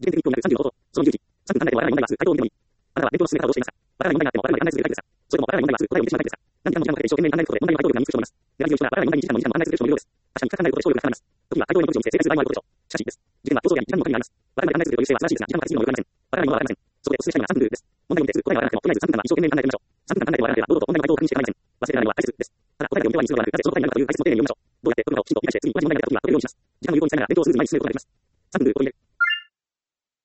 時点的に興味がある36その10時。3分考えてもわからない問題は回答を見てもいい。あなたは勉強の進め方をどうしていますか？わからない問題があってもわからないで案内するだけですか？それともわからない問題は答えを見てしまうだけですか？何時間も時間をかけて一生懸命に考えることで問題の回答力が身につく人もいます。狙い撃ちはわからない問題に2時間も2時間も案内する人もいるようです。確かに深く考えることで勝利が高まります。時には回答に戻しを見せ正解する場合もあることでしょう。しかしです。時間は競争や時間の限りがあります。わからないで案内するという姿勢は正しいですが、時間がかかりすぎるのもよくありません。わからないものはわかりません。そこでお勧めしたいのは3分ルールです。問題を見てすぐ答えがわからなくても、とりあえず3分間は一生懸命に考えてみましょう。3分間考えてもわからなければ、堂々と問題の回答を確認して構いません。忘れられるのは大切です。ただ、答えだけを見て終わりにするのではなく、なぜその答えになるかという解説も丁寧に読みましょう。どうやって解くかをきちんと理解して、次に同じ問題が出たときは、これを用意します。時間の有効に使いながら、勉強をする前に進めることができます。3分ルールを取り入れる。